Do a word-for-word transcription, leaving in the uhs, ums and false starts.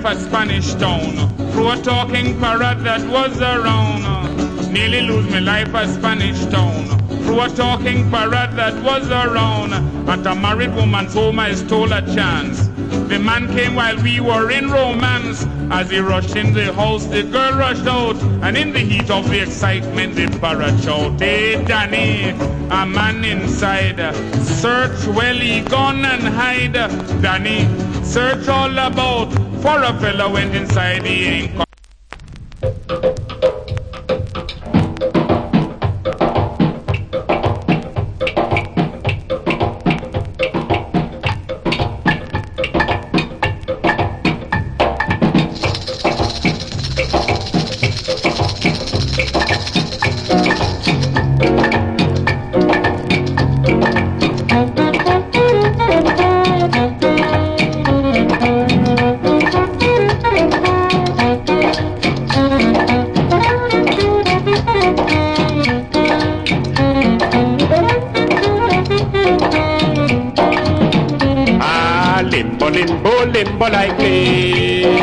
at Spanish Town. Through a talking parrot that was around. Nearly lose my life at Spanish Town. Through a talking parrot that was around. At a married woman's home I stole a chance. The man came while we were in romance. As he rushed in the house, the girl rushed out. And in the heat of the excitement, the parrot shouted, "Hey, Danny, a man inside. Search well, he gone and hide. Danny, search all about. For a fella went inside, he ain't come." Limbo like clay,